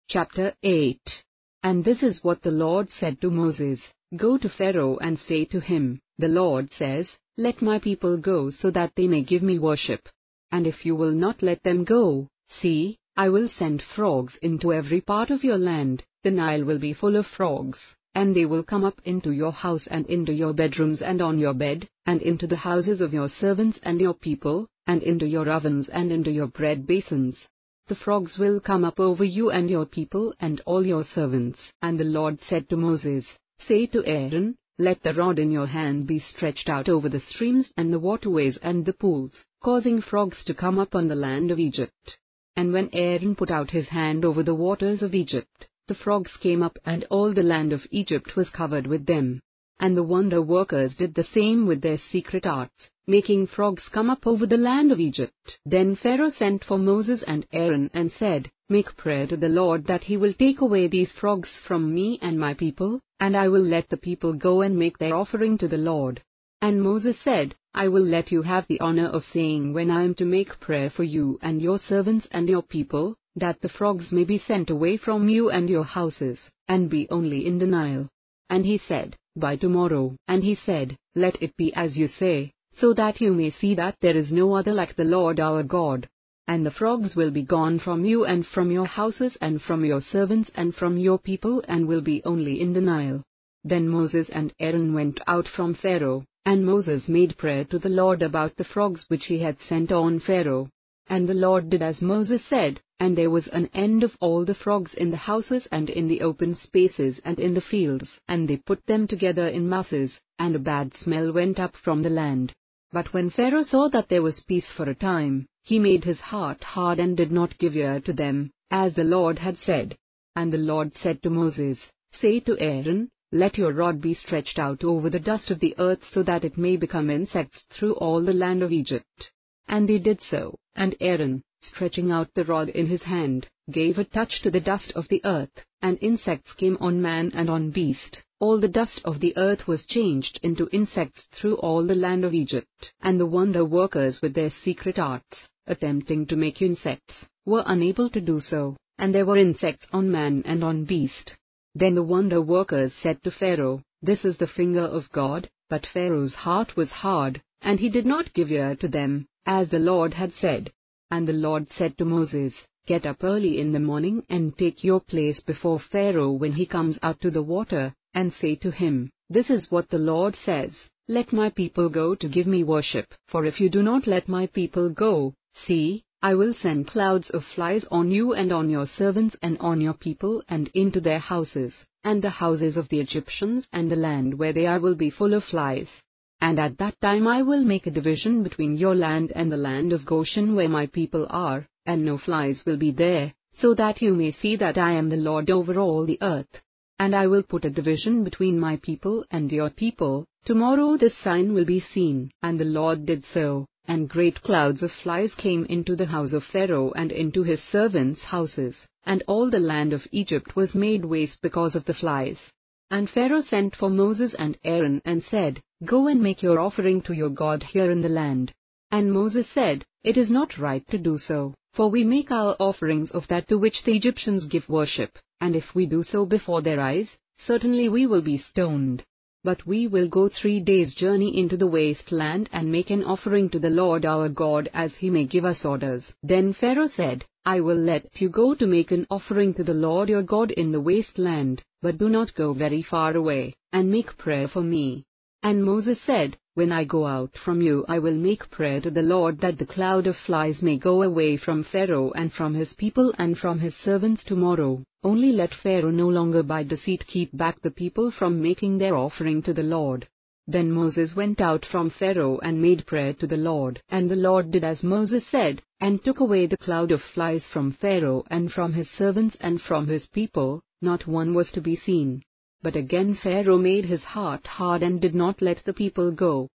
Chapter 8. And this is what the Lord said to Moses, Go to Pharaoh and say to him, The Lord says, Let my people go so that they may give me worship. And if you will not let them go, see, I will send frogs into every part of your land, the Nile will be full of frogs, and they will come up into your house and into your bedrooms and on your bed, and into the houses of your servants and your people, and into your ovens and into your bread basins. The frogs will come up over you and your people and all your servants. And the Lord said to Moses, Say to Aaron, Let the rod in your hand be stretched out over the streams and the waterways and the pools, causing frogs to come up on the land of Egypt. And when Aaron put out his hand over the waters of Egypt, the frogs came up and all the land of Egypt was covered with them. And the wonder workers did the same with their secret arts, making frogs come up over the land of Egypt. Then Pharaoh sent for Moses and Aaron and said, Make prayer to the Lord that he will take away these frogs from me and my people, and I will let the people go and make their offering to the Lord. And Moses said, I will let you have the honor of saying when I am to make prayer for you and your servants and your people, that the frogs may be sent away from you and your houses, and be only in the Nile. And he said, By tomorrow. And he said, Let it be as you say, so that you may see that there is no other like the Lord our God. And the frogs will be gone from you and from your houses and from your servants and from your people and will be only in the Nile. Then Moses and Aaron went out from Pharaoh, and Moses made prayer to the Lord about the frogs which he had sent on Pharaoh. And the Lord did as Moses said, and there was an end of all the frogs in the houses and in the open spaces and in the fields, and they put them together in masses, and a bad smell went up from the land. But when Pharaoh saw that there was peace for a time, he made his heart hard and did not give ear to them, as the Lord had said. And the Lord said to Moses, Say to Aaron, Let your rod be stretched out over the dust of the earth so that it may become insects through all the land of Egypt. And they did so, and Aaron, stretching out the rod in his hand, gave a touch to the dust of the earth, and insects came on man and on beast. All the dust of the earth was changed into insects through all the land of Egypt. And the wonder workers with their secret arts, attempting to make insects, were unable to do so, and there were insects on man and on beast. Then the wonder workers said to Pharaoh, This is the finger of God, but Pharaoh's heart was hard, and he did not give ear to them, as the Lord had said. And the Lord said to Moses, Get up early in the morning and take your place before Pharaoh when he comes out to the water, and say to him, This is what the Lord says, Let my people go to give me worship. For if you do not let my people go, see, I will send clouds of flies on you and on your servants and on your people and into their houses, and the houses of the Egyptians and the land where they are will be full of flies. And at that time I will make a division between your land and the land of Goshen where my people are, and no flies will be there, so that you may see that I am the Lord over all the earth. And I will put a division between my people and your people. Tomorrow this sign will be seen. And the Lord did so, and great clouds of flies came into the house of Pharaoh and into his servants' houses, and all the land of Egypt was made waste because of the flies. And Pharaoh sent for Moses and Aaron and said, Go and make your offering to your God here in the land. And Moses said, It is not right to do so, for we make our offerings of that to which the Egyptians give worship, and if we do so before their eyes, certainly we will be stoned. But we will go 3 days' journey into the waste land and make an offering to the Lord our God as he may give us orders. Then Pharaoh said, I will let you go to make an offering to the Lord your God in the waste land, but do not go very far away, and make prayer for me. And Moses said, When I go out from you I will make prayer to the Lord that the cloud of flies may go away from Pharaoh and from his people and from his servants tomorrow. Only let Pharaoh no longer by deceit keep back the people from making their offering to the Lord. Then Moses went out from Pharaoh and made prayer to the Lord. And the Lord did as Moses said, and took away the cloud of flies from Pharaoh and from his servants and from his people, not one was to be seen. But again Pharaoh made his heart hard and did not let the people go.